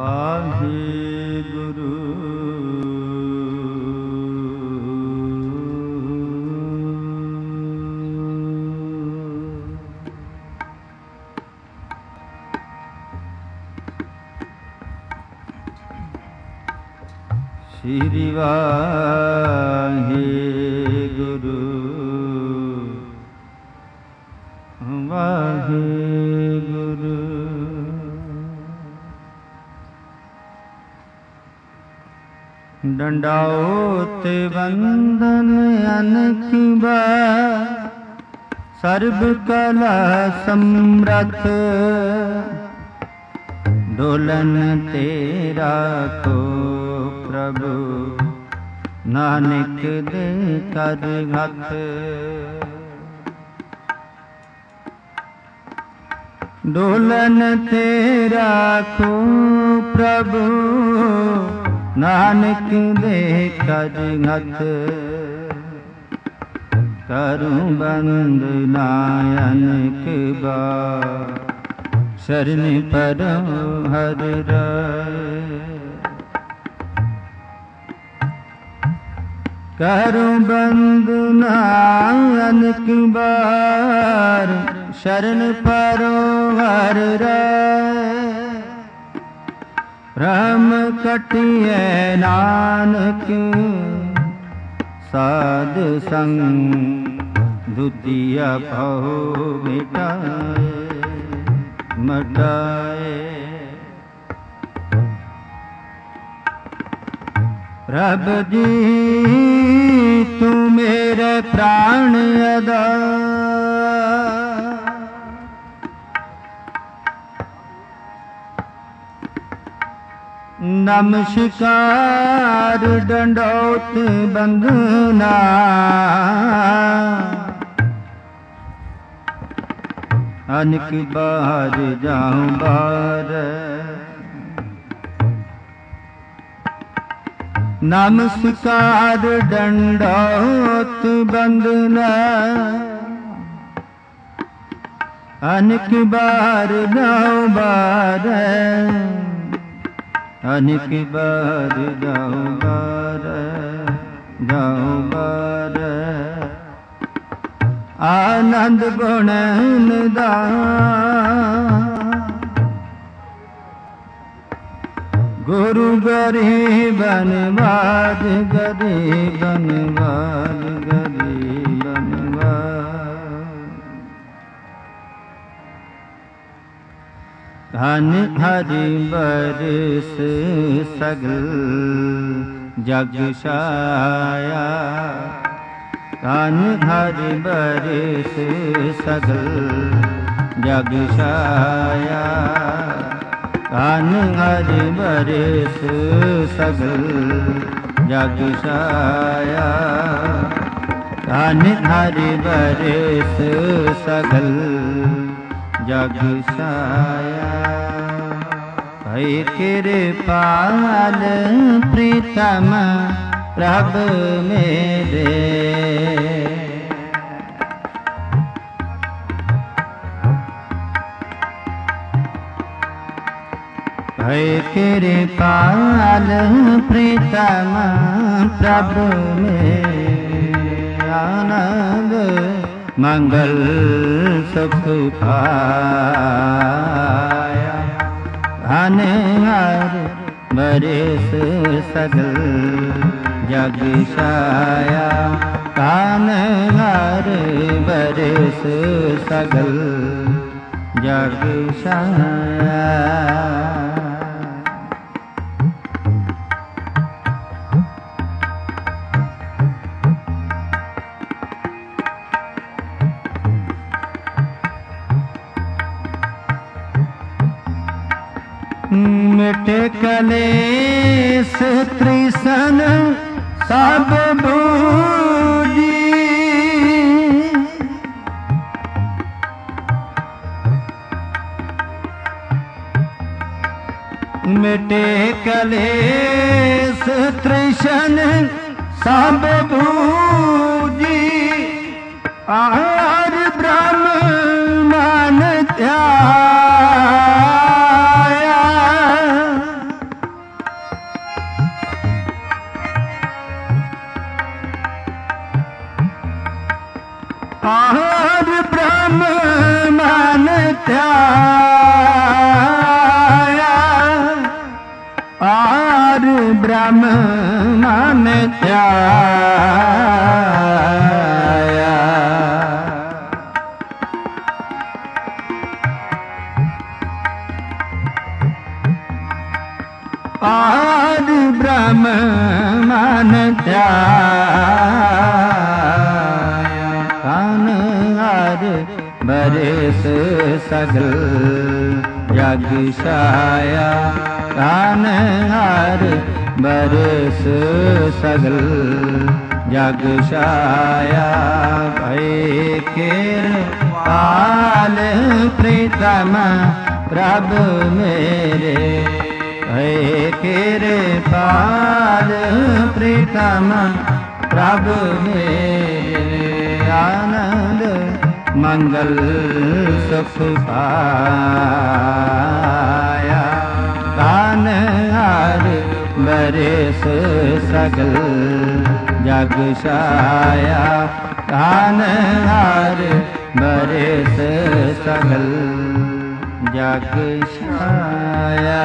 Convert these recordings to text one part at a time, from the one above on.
वाहिगुरु श्री वाहिगुरु वाहिगुरु। दंडाओत वंदन अनक बार सर्व कला समरथ डोलन तेरा को प्रभु नानक दे कर हथ। डोलन तेरा को प्रभु नानक दे कर हथ। करूं बंद नायक बार शरण परो हर राय। करूं बंद नायक बार शरण परो हर राय। राम कटिए नानक साध संग दुतिया पहो मिटाए मटाए। प्रभ जी तू मेरे प्राण अदा नमस्कार दंडौत बंदना। अनक बार जाऊं बार नमस्कार दंडौत बंदना। अनक बार जाऊं बार अनक बार जाऊं बार जाऊं बार। आनंद गुण गुरु गरीबन वाद गरीबन वाद गरीबन वाद। धन हरि बरस सगल जग छाया। धन हरि बरस सगल जग छाया। धन हरि बरस सगल जग छाया। धन हरि बरस सगल जग छाया। भई कृपाल प्रीतम प्रभु मेरे। भय कृपाल प्रीतम प्रभु में। आनंद मंगल सुख पाया। धन हरि बरस सगल जग छाया। धन हरि बरस सगल जग छाया। मिटे कलेस तृषण सब बूझी। मिटे कलेस तृषण सब बूझी। आर ब्रह्म मान ध्याया। ब्रह्म मान ध्याया। पार ब्रह्म मान ध्याया। कान हर बरस सगल जग छाया। कान हर बरस सगल जग छाया। भय कृपाल प्रीतम प्रभु मेरे। भय कृपाल प्रीतम प्रभु मेरे। आनंद मंगल सुख पाया। कान हर बरस सगल जग छाया। कान हर बरस सगल जग छाया।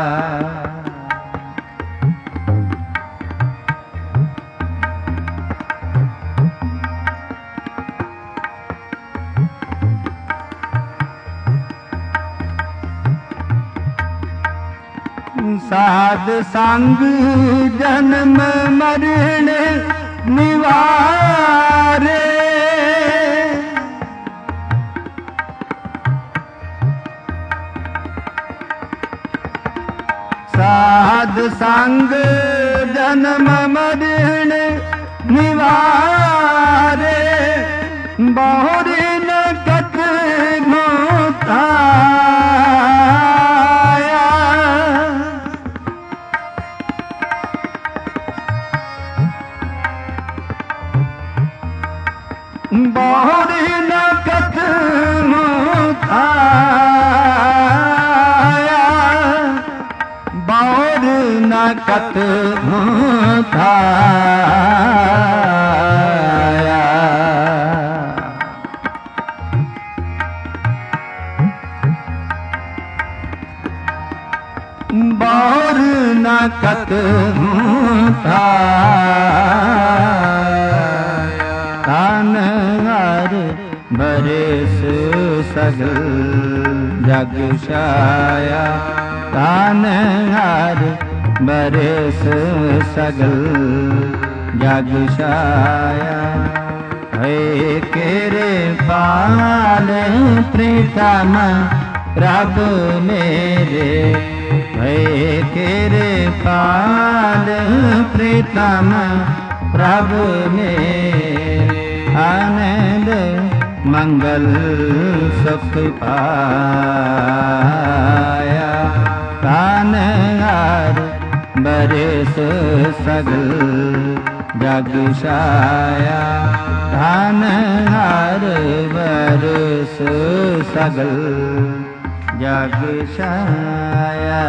साध संग जन्म मरण निवारे। साध संग जन्म मरण निवारे। बहुरी नकत मोताया। बहुरी नकत मोताया। बहुर नकत मोताया। बहुर नकत मोताया। कान हर बरस सगल जग छाया। कान हर बरस सगल जग छाया। भय कृपाल प्रीतम प्रभु मेरे। भय कृपाल प्रीतम प्रभु मेरे। आनंद मंगल सुख पाया। कान हर बरस सगल जग छाया। कान हर बरस सगल जग छाया।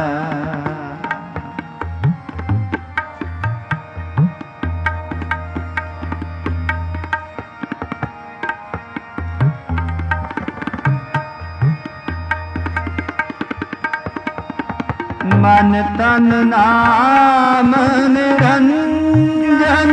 मन तन नाम निरंजन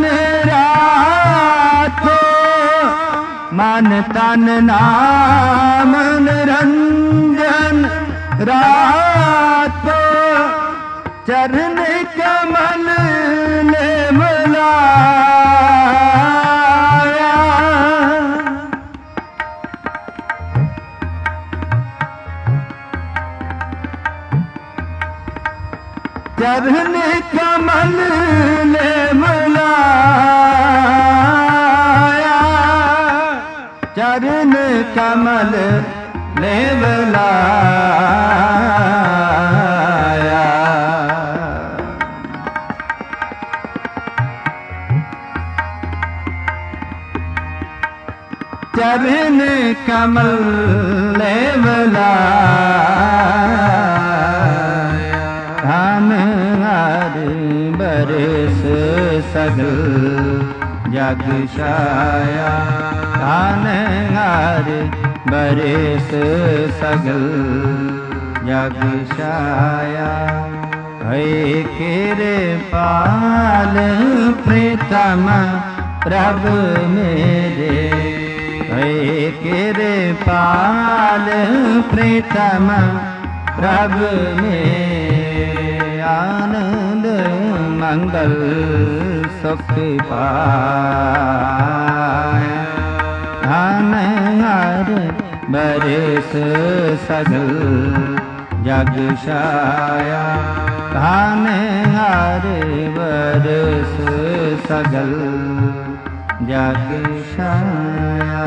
राखो। मन तन नाम निरंजन राखो। चरण कमल ने मिलाया। चरण कमल ने मिलाया। चरण कमल ने मिलाया। चरण कमल ने मिलाया। कान हर बरस सगल जग छाया। कान हर बरस सगल जग छाया। भय कृपाल प्रीतम प्रभु मेरे, भय कृपाल प्रीतम प्रभु मेरे, आनंद मंगल सुख पाया, धन हर बरस सगल जग छाया, धन हर बरस सगल जग छाया।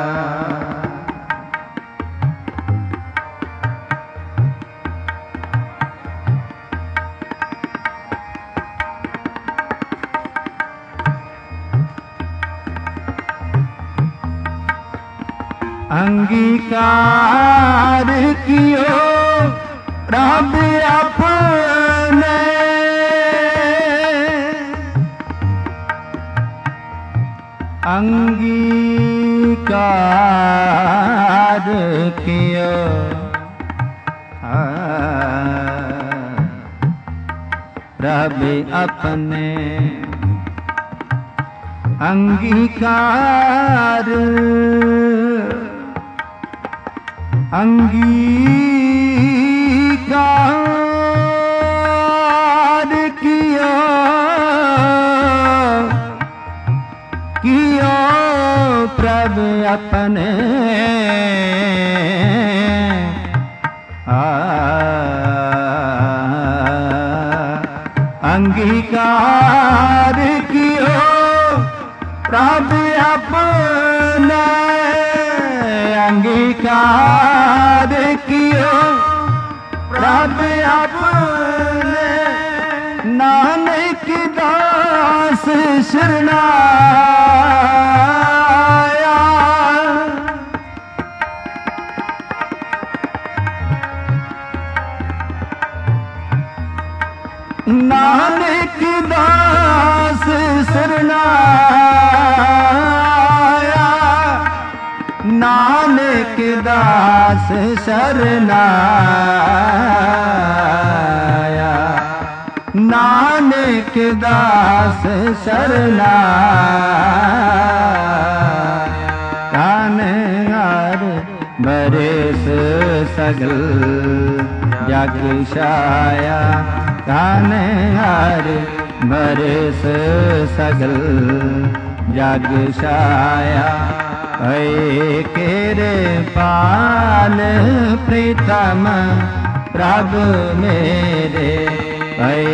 अंगीकार कियो रब अपने, अंगीकार कियो रब अपने, अंगीकार अंगीकार कियो प्रभु अपने, अंगीकार कियो प्रभु अपने, अंगीकार कियो प्रभु अपने, नानक दास शरणाया, नानक दास शरणाया, नानक दास शरणाया, नानक दास शरणाया, धन हर बरस सगल जग छाया, धन हर बरस सगल जग छाया, भय कृपाल प्रीतम प्रभु मेरे, भय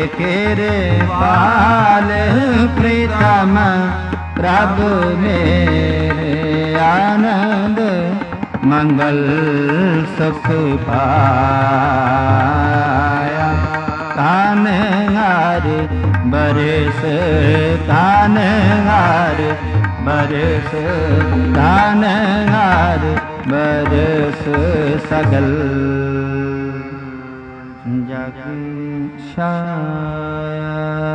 कृपाल प्रीतम प्रभु मेरे, आनंद मंगल सुख पाया, धन हर बरस, धन हर बरस, धन हर बरस सगल जग छाया।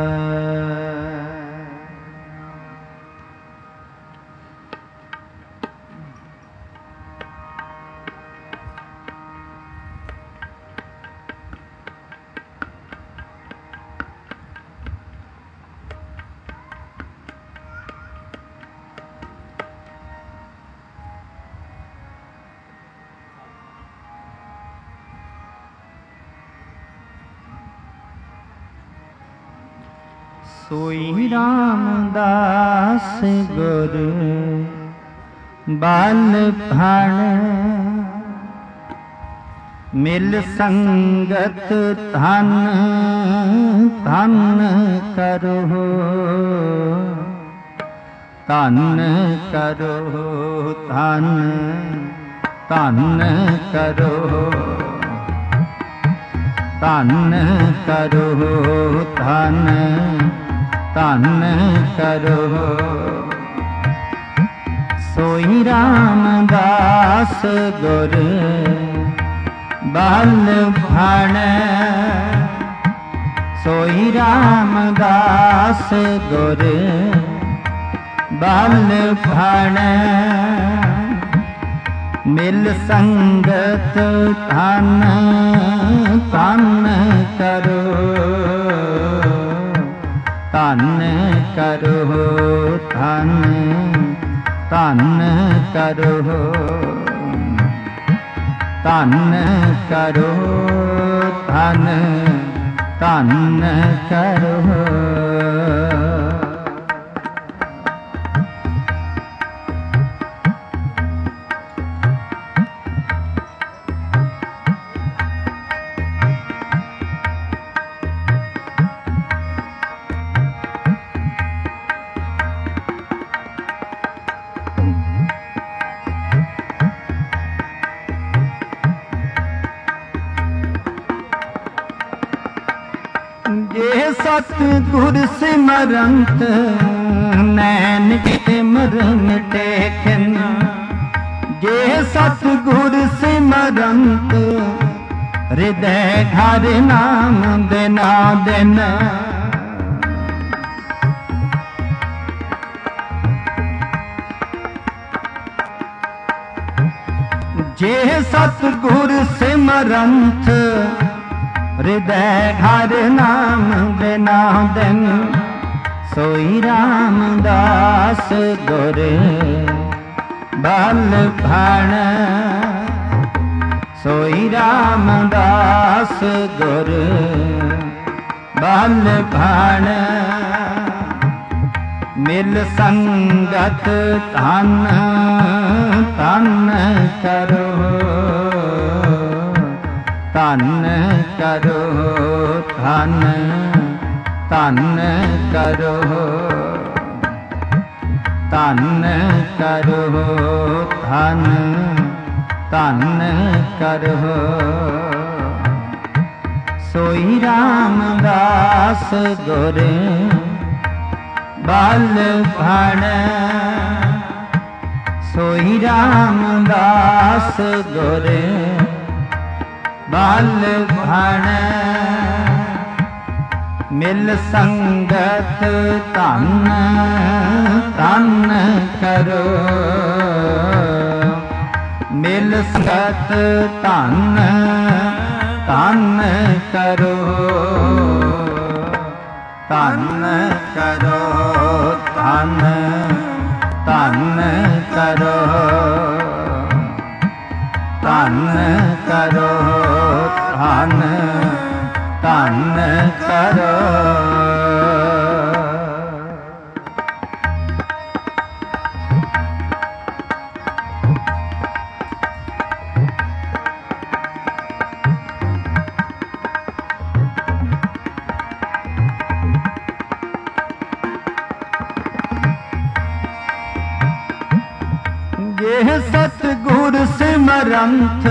सोई रामदास गुर बाल भाण, मिल संगत धन धन करो, धन करो, धन धन करो, धन करो, धन धन करो। सोई रामदास गुर बाल भाण, सोई रामदास गुर बाल भाण, मिल संगत धन धन करो, धन करो धन धन करो धन करो धन धन करो। जे सतगुर सिमरंत नैन सिमरन टेकन, जे सतगुर सिमरंत हृदय घर नाम देना दिन। जे सतगुर सिमरंत हृदय घर नाम बिना दिन, सोई रामदास गुर बल भाण। सोई रामदास गुर बल भाण। मिल संगत धन धन करो धन करो धन धन करो धन करो धन धन करो। सोई रामदास गुर बल भाण। सोई रामदास गुर बल भाण। मिल संगत धन धन करो मिल संगत धन धन करो धन करो धन धन करो धन करो धन धन करो। ये सतगुर सिमरंत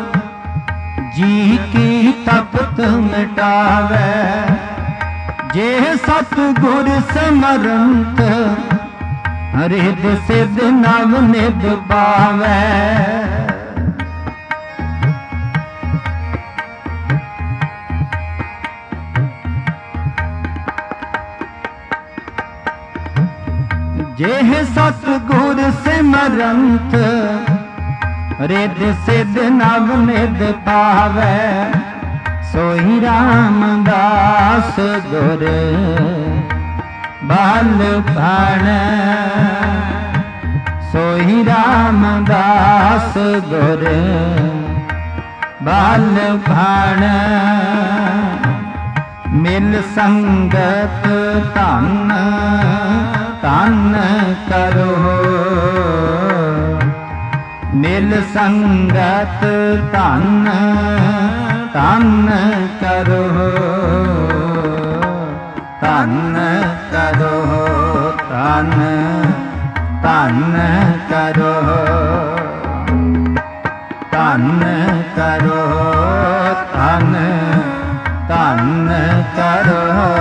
जी की तपत मिटावे। जे सतगुर सिमरंत हृद सिद्ध नव निध पावे। जेह सतगुर सिमरंत हृद सिद्ध नव निध पावे। सोई रामदास गुर बल भाण। सोई रामदास गुर बल भाण। मिल संगत धन धन करो मिल संगत धन धन करो धन करो धन धन करो धन करो धन धन करो।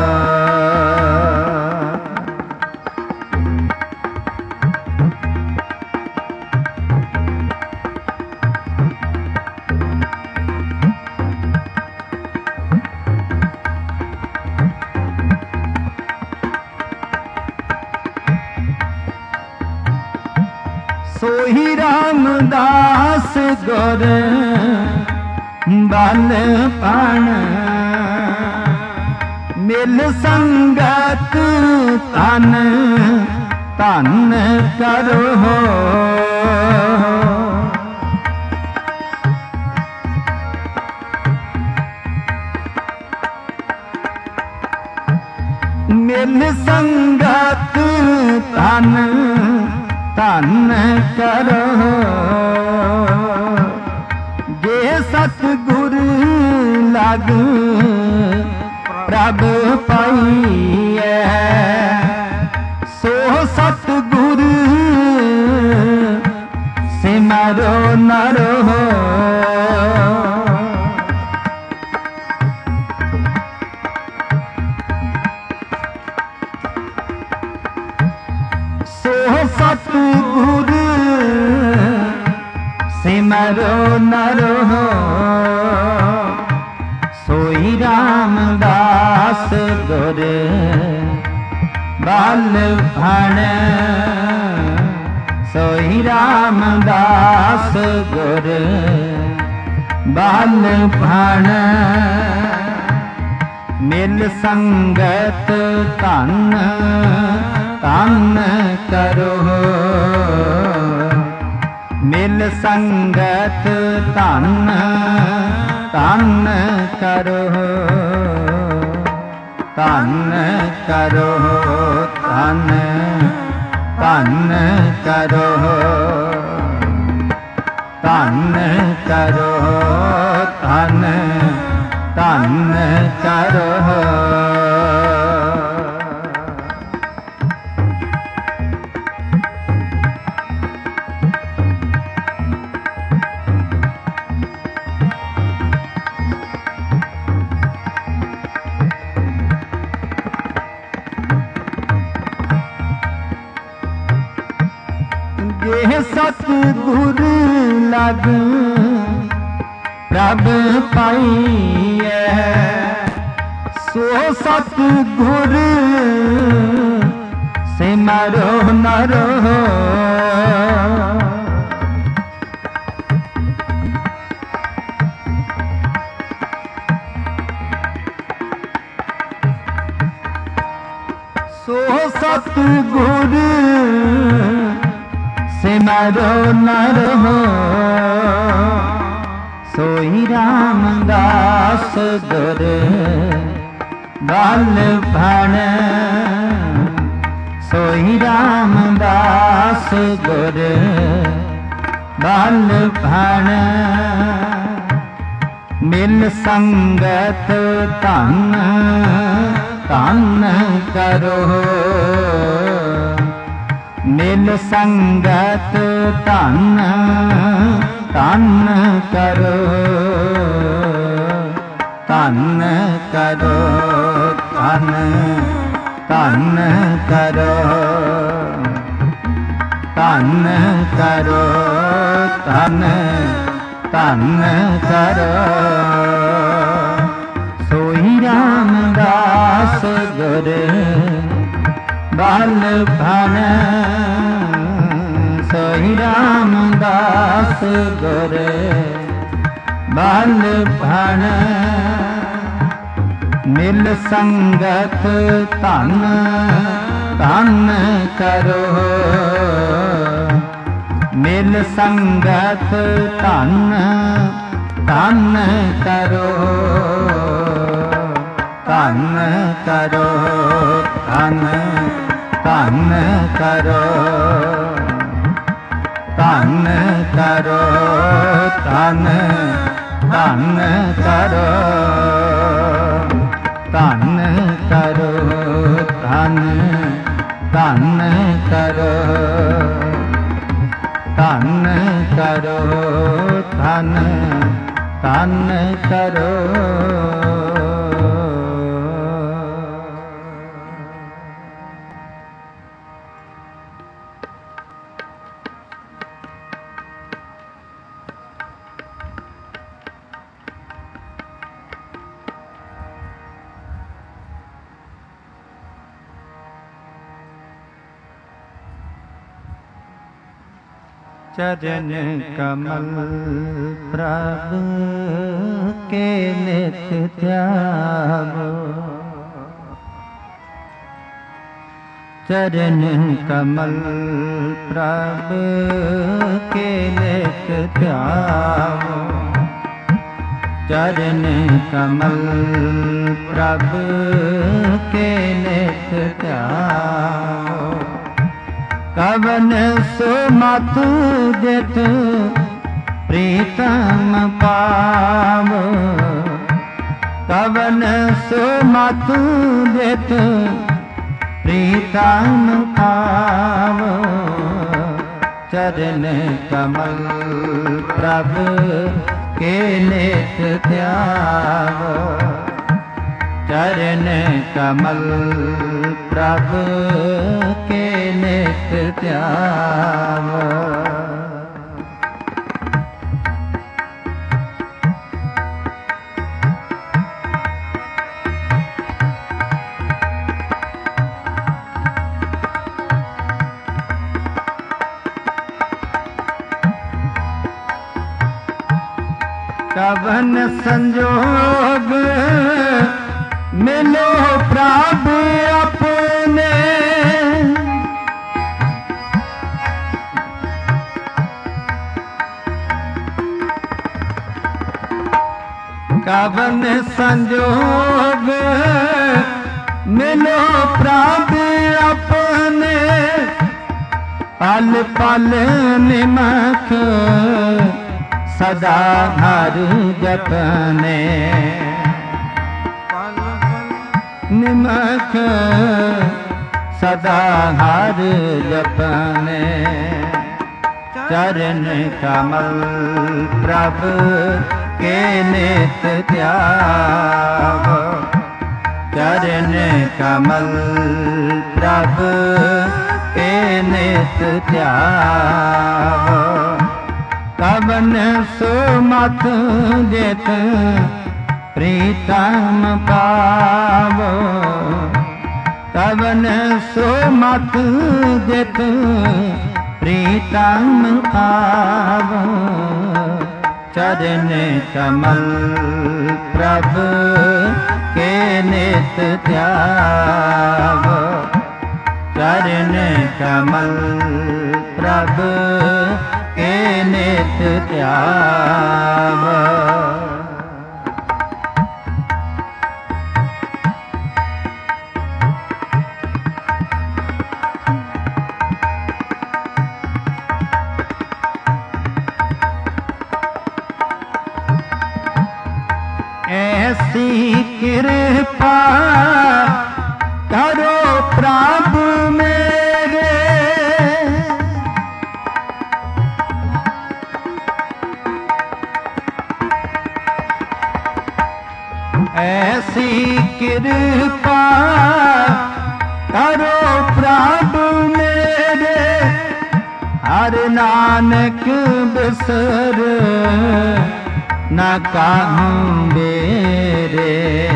सोही रामदास गुर बल भाण। ਮਿਲ ਸੰਗਤ ਤਨ ਧਨ ਕਰੋ। ਮਿਲ ਸੰਗਤ ਤਨ ਧਨ ਕਰੋ। ਜੇ ਸਤਿਗੁਰ ਲਗ ਪ੍ਰਭ ਪਾਈਐ ਸੋ ਸਤਿਗੁਰ ਸਿਮਰੋ ਨਰੋ। ਸਤਿਗੁਰ ਸਿਮਰੋ ਨਰੋ। ਸੋਈ ਰਾਮਦਾਸ ਗੁਰ ਬਲ ਭਣ। ਸੋਈ ਰਾਮਦਾਸ ਗੁਰ ਬਲ ਭਣ। ਮਿਲ ਸੰਗਤ ਧਨ ਧਨ ਕਰੋ। ਮਿਲ ਸੰਗਤ ਧਨ ਧਨ ਕਰੋ। ਧਨ ਕਰੋ ਧਨ ਧਨ ਕਰੋ। ਧਨ ਕਰੋ ਧਨ ਧਨ ਕਰੋ। ਜੇ ਸਤਿਗੁਰ ਲਗ ਪ੍ਰਭ ਪਾਈਐ ਸੋ ਸਤਿਗੁਰ ਸਿਮਰੋ ਨਰੋ। ਸੋ ਸਤਿਗੁਰ ਸਿਮਰੋ ਨਰੋ। ਸੋਈ ਰਾਮਦਾਸ ਗੁਰ ਬਲ ਭਣ। ਸੋਈ ਰਾਮਦਾਸ ਗੁਰ ਬਲ ਭਣ। ਮਿਲ ਸੰਗਤ ਧਨ ਧਨ ਕਰੋ। ਮਿਲ ਸੰਗਤ ਧਨ ਧਨ ਕਰੋ। ਧਨ ਕਰੋ ਧਨ ਧਨ ਕਰੋ। ਧਨ ਕਰੋ ਧਨ ਧਨ ਕਰੋ। ਸੋਈ ਰਾਮਦਾਸ ਗੁਰ ਬਲ ਭਣ। ਸੋਈ ਰਾਮਦਾਸ ਗੁਰ ਬਲ ਭਣ। ਮਿਲ ਸੰਗਤ ਧਨ ਧਨ ਕਰੋ। ਮਿਲ ਸੰਗਤ ਧਨ ਧਨ ਕਰੋ। ਧਨ ਕਰੋ ਧਨ ਧਨ ਕਰੋ। ਧਨ ਕਰੋ ਧਨ ਧਨ ਕਰੋ। ਧਨ ਕਰੋ ਧਨ ਧਨ ਕਰੋ। ਧਨ ਕਰੋ ਧਨ ਧਨ ਕਰੋ। चरण कमल प्रभु के नित ध्यावो। चरण कमल प्रभु के लेत ध्यावो, चरण कमल प्रभु के लेत ध्यावो। कवन सुमत जित प्रीतम पावो, कवन सुमत जित प्रीतम पावो। चरण कमल प्रभु के लेत ध्यावो, चरण कमल प्रभु के लेत ध्यावो। कवन संजोग मिलो प्रभु अपने, कवन संजोग मिलो प्रभु अपने। पल पल निमख सदा हर जपने, निमख सदा हर जपने। चरण कमल प्रभु के लेत ध्यावो, चरण कमल प्रभु के लेत ध्यावो। कवन सुमत जित प्रीतम पावो, कवन सुमत जित प्रीतम पावो। चरण कमल प्रभु के लेत ध्यावो, चरण कमल प्रभु के लेत ध्यावो। ऐसी कृपा करो प्रभु मेरे, ऐसी कृपा करो प्रभु मेरे। हर नानक बिसर न काहूँ बेरे,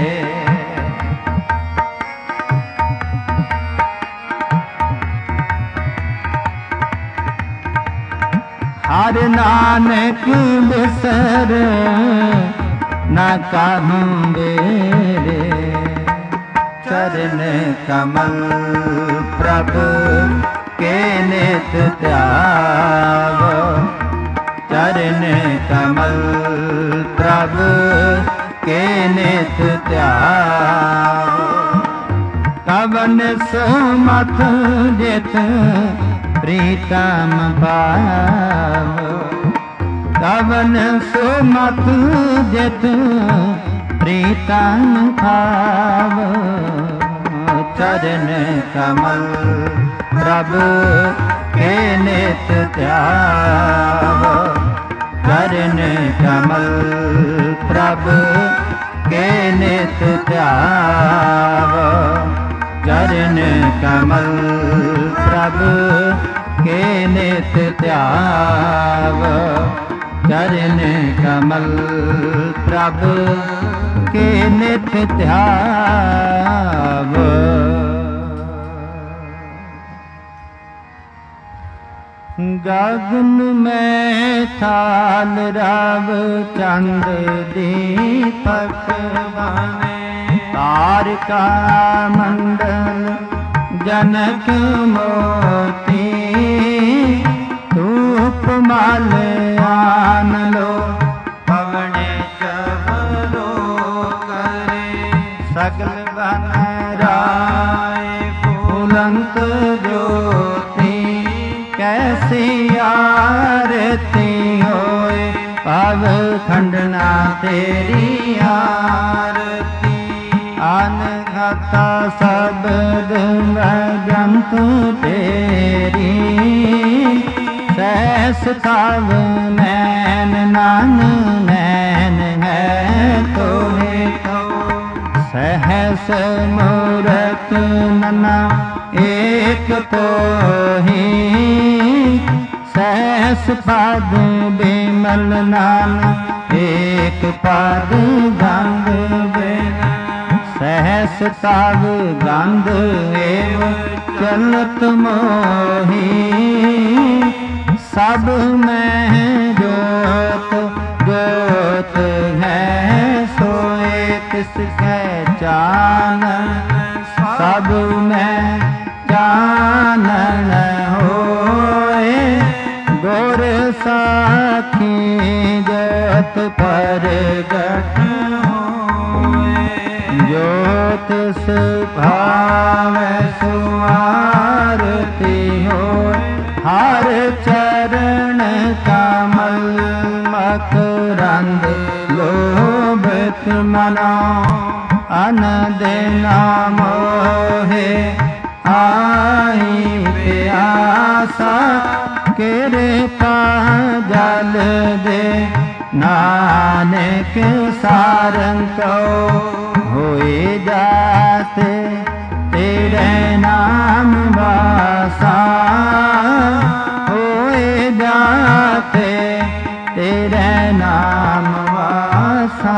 हर नानक बिसर न काहूँ बेरे। चरण कमल प्रभु के लेत ध्यावो, चरण कमल प्रभु के लेत ध्यावो। कवन सुमत जित प्रीतम पावो, कवन सुमत जित प्रीतम पावो। चरण कमल प्रभु के लेत ध्यावो, चरण कमल प्रभु के लेत ध्यावो, चरण कमल प्रभु के लेत ध्यावो, चरण कमल प्रभु के लेत ध्यावो। गगन में थाल रव चंद्र दीपक बने, तारका मंडल जनक मोती धूप माल आन लो पवने चबलो करे सगल बन राय फूलंत ज्योति कैसी आरती होए पव खंडना तेरी आरती अनघता शब्द ग्रंथ तेरी सहस तव नैन नान नैन है तोहे तो सहस मूरत नना एक तो ही सहस पद बिमल नाम एक पद गंग बिन सहस तव गंध एव चलत मोही सब में जोत जोत है सोए तिसके चानन सब में चानन होए गुर साखी जोत परगट जोत सुभाव सुआरती हो हर चरण कमल मकरंद लोभित मनो अन देना मोहे आई प्यासा कृपा जल दे नानक सारंग होए जाते तेरे नाम वासा होए जाते तेरे नाम वासा।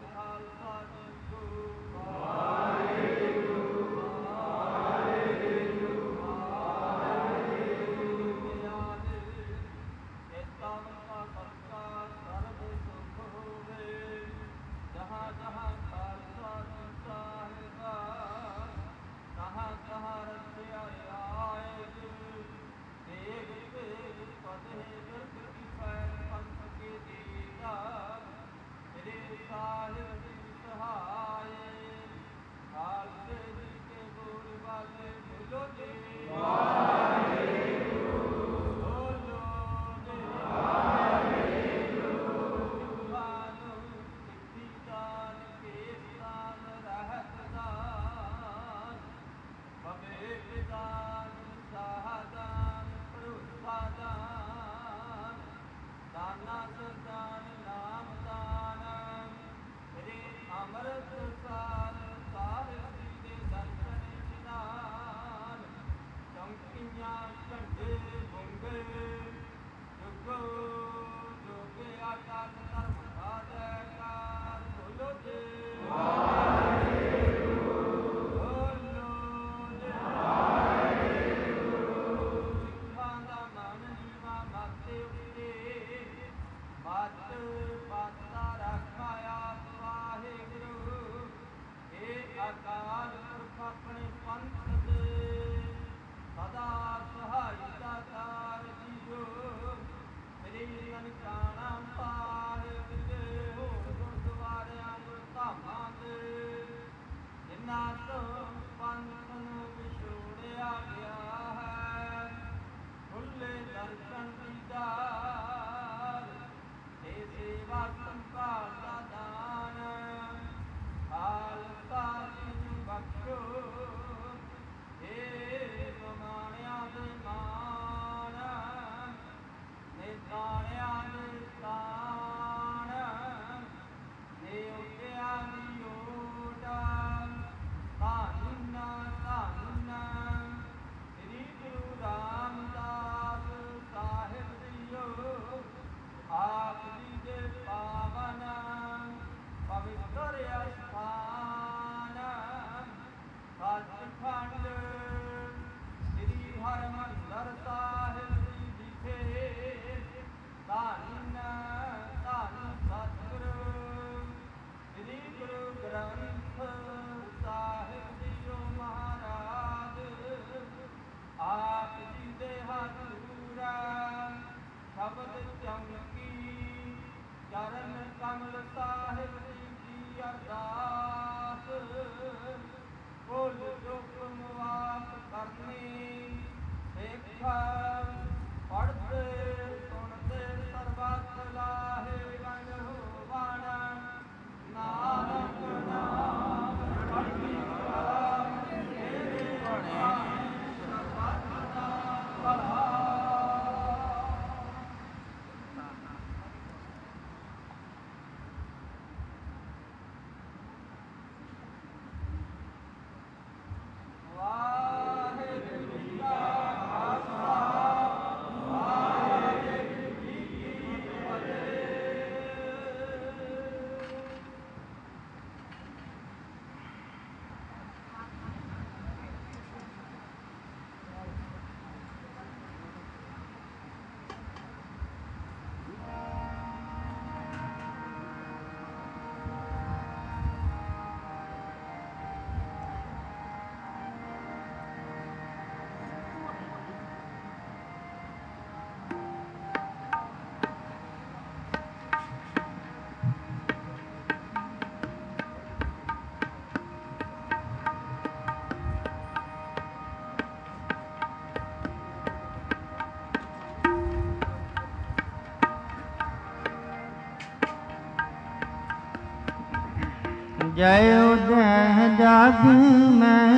ਜਯੋ ਜੈ ਜਗ ਮੈਂ,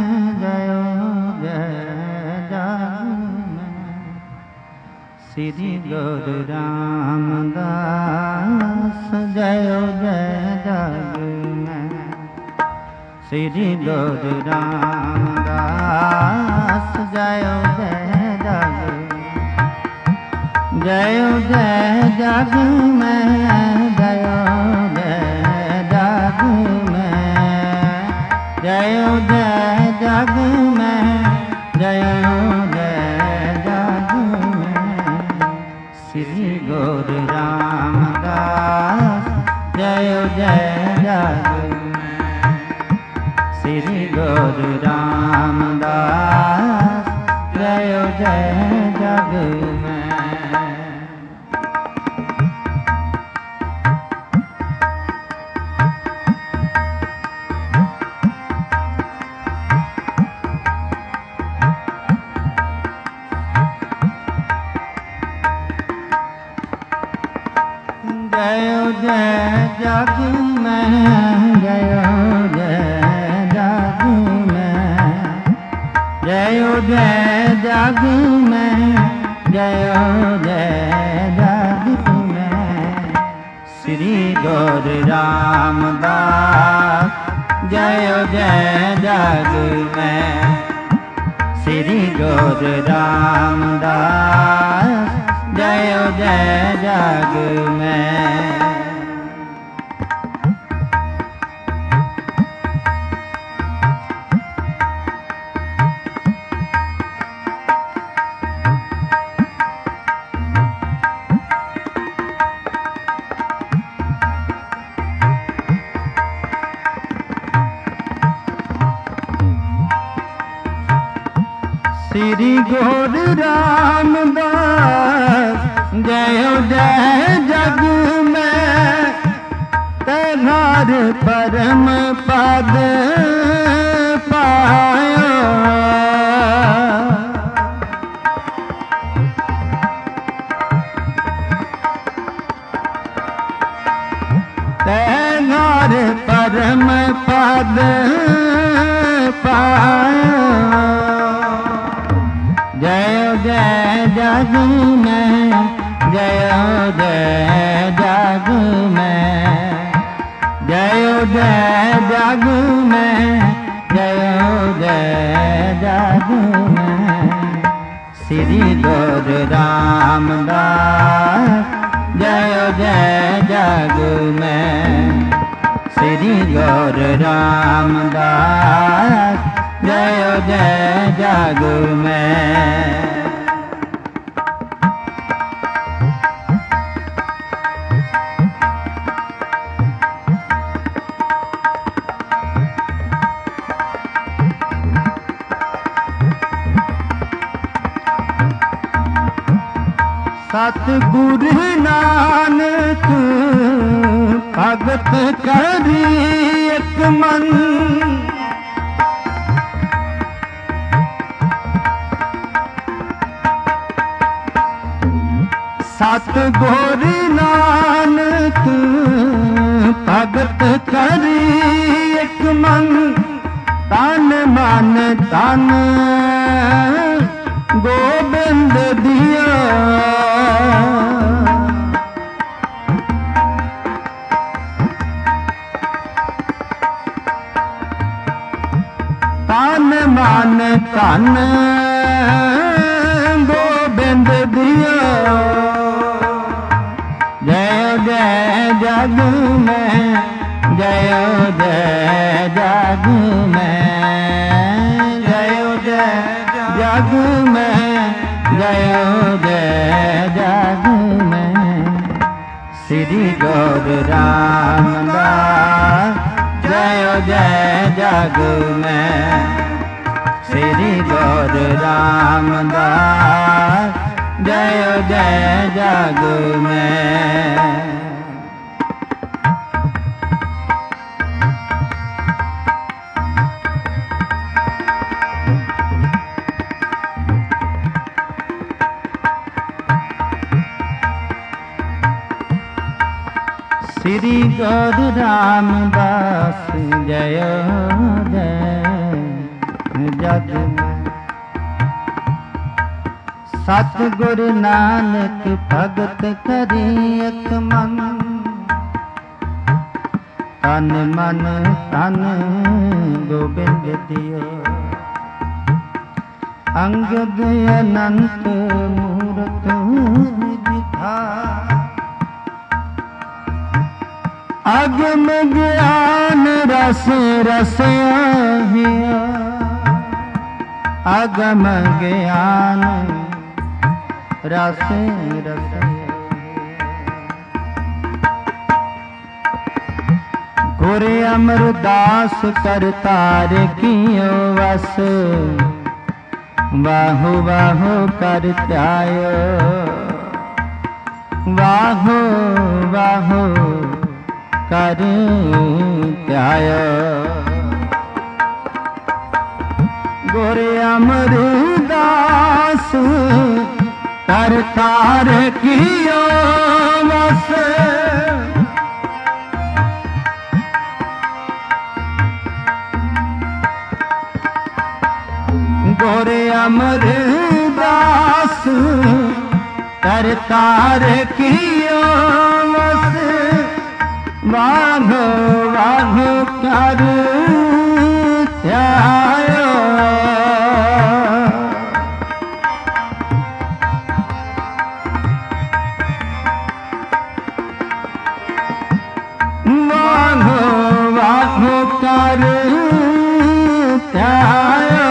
ਜਯੋ ਜੈ ਜਗ ਮੈਂ, ਸ੍ਰੀ ਗੁਰੂ ਰਾਮਦਾਸ ਜਯੋ ਜੈ ਜਗ ਮੈਂ, ਸ੍ਰੀ ਗੁਰੂ ਰਾਮਦਾਸ ਜਯੋ ਜੈ ਜਗ, ਜਯੋ ਜੈ ਜਗ ਮੈਂ, ਜਯੋ ਜੈ ਜਗ जग में। श्री गुरु रामदास जय जय जग में। जय जय जग में, जय जय जग में, जय जय जग में, जय जय जग में। श्री गुरु रामदास जय जय जग में। श्री गुरु रामदास जय जय जग में। श्री गुरु रामदास जय जय जग में। तेनार परम पद पायो। तेनार परम पद पायो। जय जय जग में, जय जय जग में, जय जय जग में, जय जय जग में। श्री गुरु रामदास जय जय जग में। श्री गुरु रामदास जय जय जग में। सतगुरु नानक भगत करी एक मन। सतगुरु नानक भगत करी एक मन। तन मन तन गोबिंद दिया। तन मन तन गोबिंद दिया। जय जय जग में, जय जय जग में, जय जय जग में, जय जय जग में। श्री गुरु रामदास जय जय जग में। श्री गुरु रामदास जय जय जग में। श्री गुरु रामदास जय जय जग में। सतगुरु नानक भगत करी एक मन। तन मन तन गोबिंद दियो। अंगद अनंत मूरत दिखा। अगम ज्ञान रस रस आहिया। अगम ज्ञान रस रस। गुर अमरदास करतार कियो वस बाहु बाहु कर त्यायो बाहु बाहु कर त्यायो गुर अमरदास करतार कियो वस गुर अमरदास करतार कियो वस वाघो वाघो कर त्यायो वाघो वाघो कर त्यायो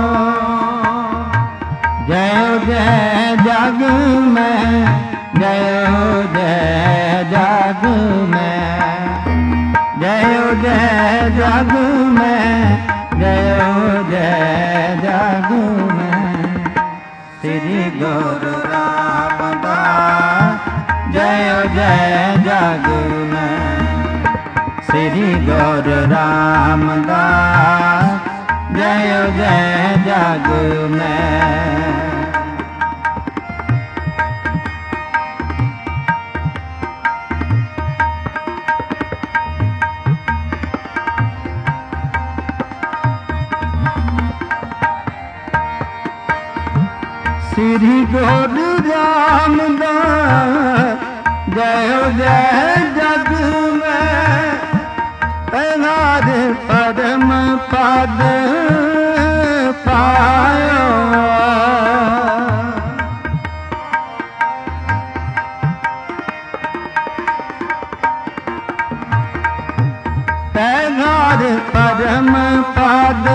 जय जय जग में जय जय जग में जय जय जग में जय जय जग में श्री गुरु रामदास जय जय जग में श्री गुरु रामदास जय जय जग में श्री गुरु रामदास जय जय जग में पैगार परम पद पायो पैगार परम पद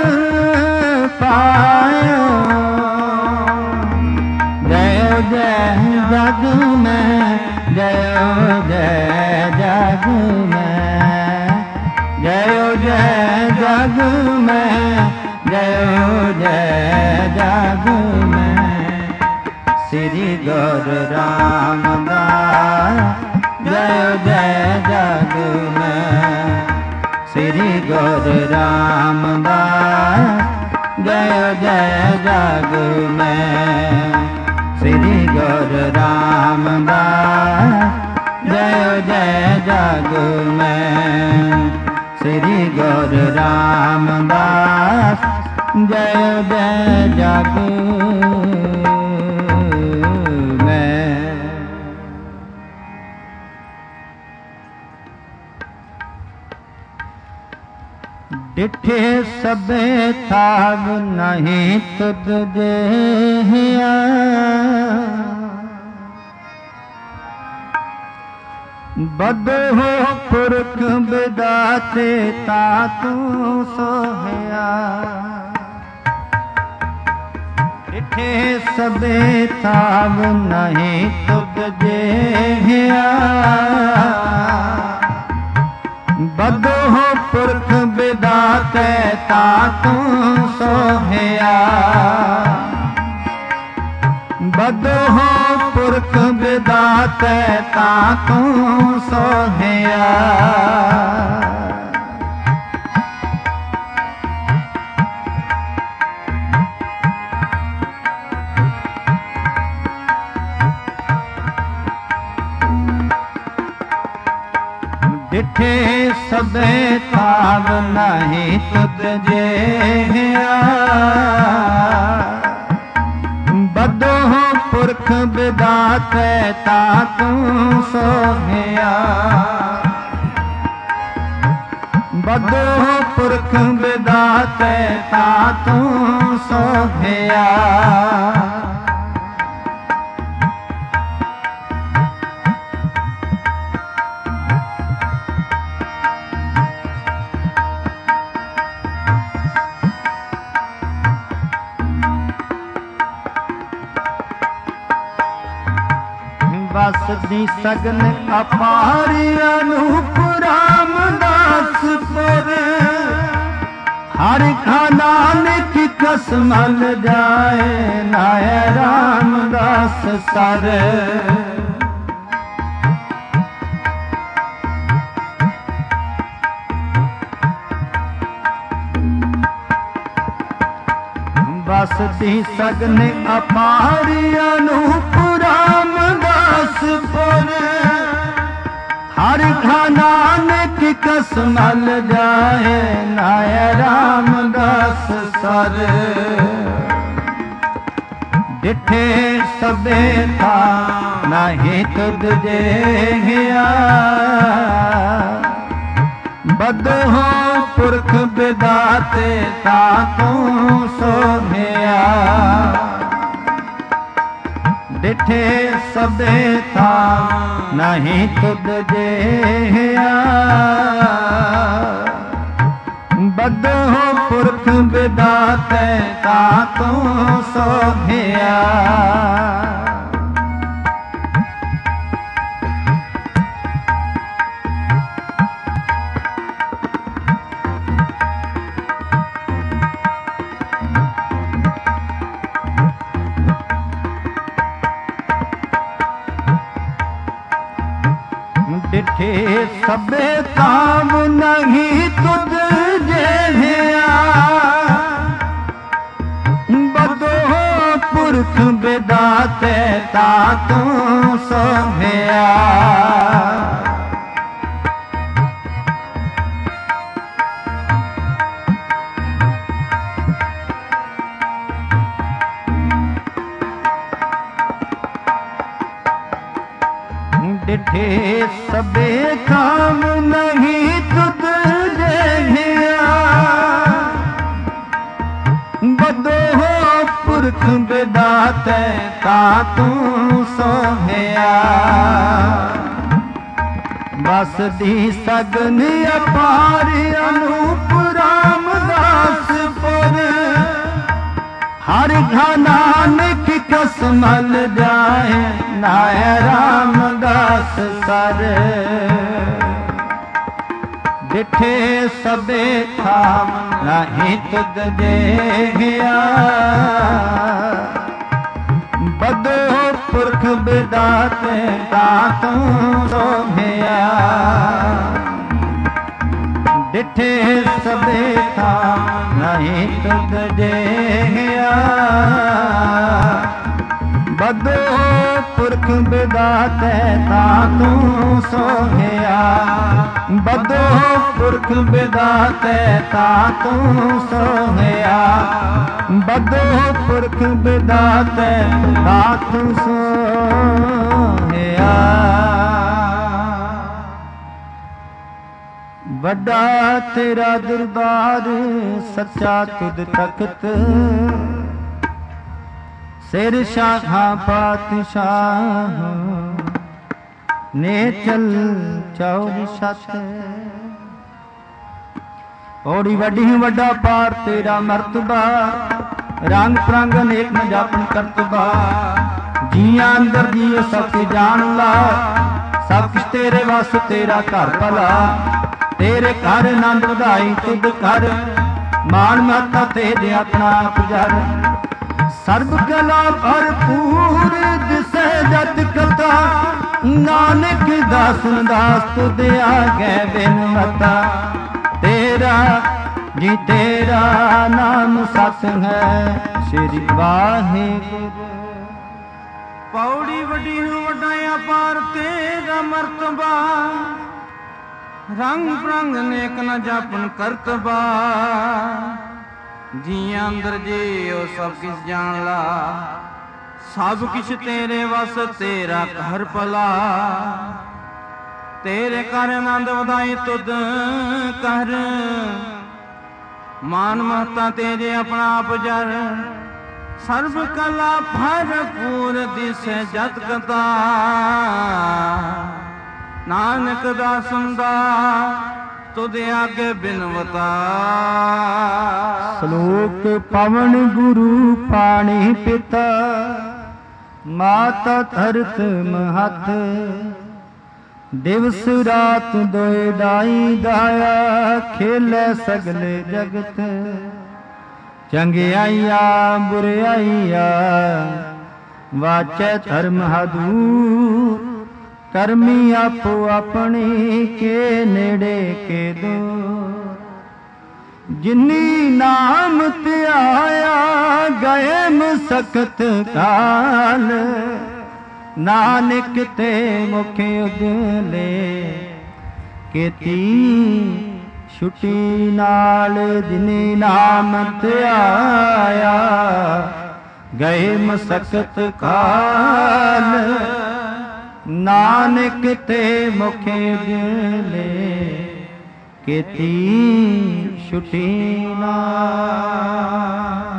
पायो जय जग में जय जय जग में जय जय जग में जय जय जग में श्री गुरु रामदास जय जय जग में श्री गुरु रामदास जय जय जग में श्री गुरु रामदास जय जय जग में श्री गुरु रामदास जय जय जग में। डिठे सबे थाव नहीं तुद जेहिया बद हो पुरख बिदाते तातू सोहया डिठे सबे थाव नहीं तुद जेहिया बद हो पुरख बिदाते तातू सोहया बद हो पुरख बिदाते तातू सोहया डिठे सबे थाव नहीं तुद जेहिया बद हो पुरख बिदाते तातू सोहया बद हो पुरख बिदाते तातू सोहया बस दी सगन अपारी अनूपुर रामदासपुर हर खाना निक कसमल जाए नाय रामदास सर बसती सगन अपारी अनूप रामदासपुर हर खाना की कसमल जाए नाय रामदास सर डिठे सबे था नहीं तुद जे बदहो पुरख बिदाते ता तू सोभिया डिठे सबे था नहीं तुद जे बदहो पुरख बिदाते ता तू सोभिया डिठे सबे काम नहीं तुझ जेहिया बदो पुरख बिदाते ता तू सोभिया डिठे सबे काम नहीं तुद जेहिया बदो पुरख बिदाते ता तू सोभिया बसदी सगन अपार अनूप रामदासपुर हर घना निक कसमल जाए नाय रामदास सर डिठे सबे थाम नहीं तुद जेहिया बदो पुरख बिदाते ता तू सोभिया डिठे सबे थाम नहीं तुद जेहिया बदो पुरख बिदाते ता तू सोभिया बदो पुरख बिदाते ता तू सोभिया बदो पुरख बिदाते ता तू सोभिया वड्डा तेरा दरबार सच्चा तुद तख्त सिर शाखा पातशाह ने चल चौर सत ओड़ी वड्डी वड्डा पार तेरा मर्तबा रंग प्रंग अनेक न जापन करतबा जिया अंदर जियो सब जान ला सब कुछ तेरे वस तेरा घर भला तेरे घर आनंद वधाई तुद कर मान महता तेरे अपना पुजार सर्ब कला भरपूर दिसे जत कथा नानक दास दास तुद आगे बिन मता तेरा जी तेरा नाम सत्संग है श्री वाहिगुरु पौड़ी वड्डी वड्डाया पार तेरा मर्तबा रंग प्रंग नेक न जापन करतबा जिया अंदर जे ओ सब किस जान ला सब किछ तेरे वस तेरा घर भला तेरे कर आनंद वधाई तुद कर मान महता तेरे अपना आप जर सर्व कला भरपूर दिसे जत कथा नानक दासन दा तुद आगे बिनवता श्लोक पवन गुरु पाणी पिता माता धरत महत ਦਿਵਸ ਰਾਤ ਦੋਇ ਦਾਈ ਦਾਇਆ, ਖੇਲੇ ਸਗਲੇ ਜਗਤ। ਚੰਗਿਆਈਆ ਬੁਰਿਆਈਆ, ਵਾਚੈ ਧਰਮ ਹਦੂਰ। ਕਰਮੀ ਆਪੋ ਆਪਣੀ, ਕੇ ਨੇੜੇ ਕੇ ਦੂਰ। ਜਿਨੀ ਨਾਮ ਧਿਆਇਆ, ਗਏ ਮੁਸਕਤ ਕਾਲ। ਨਾਨਕ ਤੇ ਮੁਖ ਉਜਲੇ, ਕੀਤੀ ਛੁਟੀ ਨਾਲ। ਜਿਨੀ ਨਾਮ ਧਿਆਇਆ, ਗਏ ਮੁਸਕਤ ਕਾਲ। ਨਾਨਕ ਤੇ ਮੁਖ ਉਜਲੇ, ਕੀਤੀ ਛੁਟੀ ਨਾਲ।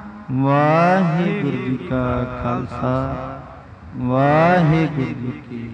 ਵਾਹਿਗੁਰੂ ਜੀ ਕਾ ਖਾਲਸਾ, ਵਾਹਿਗੁਰੂ ਜੀ ਕੀ